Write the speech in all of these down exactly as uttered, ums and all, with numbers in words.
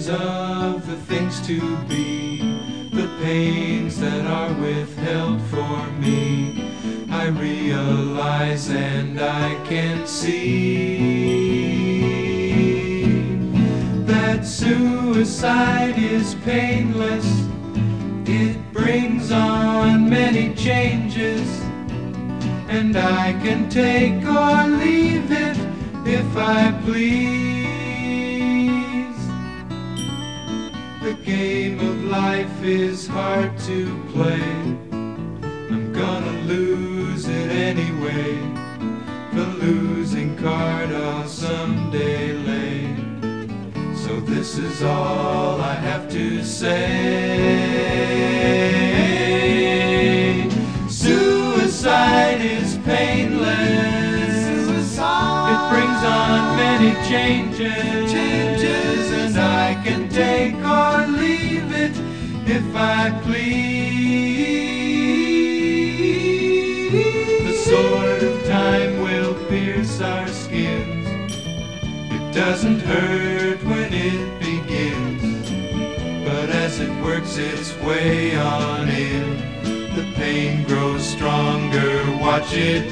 memories of the things to be, the pains that are withheld for me. I realize and I can see that suicide is painless. It brings on many changes, and I can take or leave it if I please. The game of life is hard to play. I'm gonna lose it anyway. The losing card I'll someday lay. So this is all I have to say. Suicide is painless. Suicide. It brings on many changes. Changes, and I can take or leave it if I please. The sword of time will pierce our skins. It doesn't hurt when it begins, but as it works its way on in, the pain grows stronger. Watch it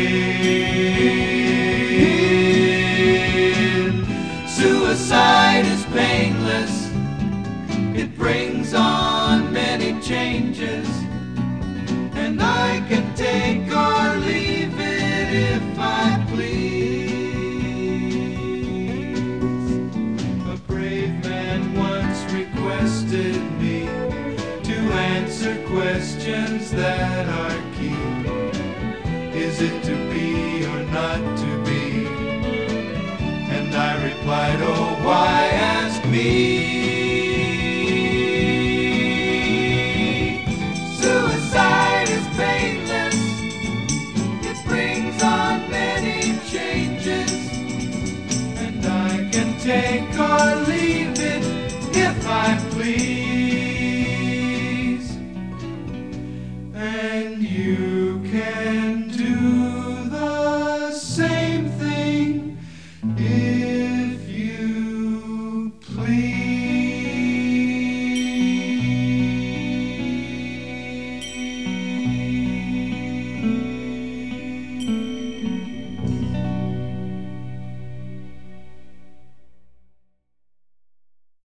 grin. Suicide is painless. It brings on many changes, and I can take or leave it if I please. A brave man once requested me to answer questions that are key. Is it to be or not to be? And I replied, oh, why ask me?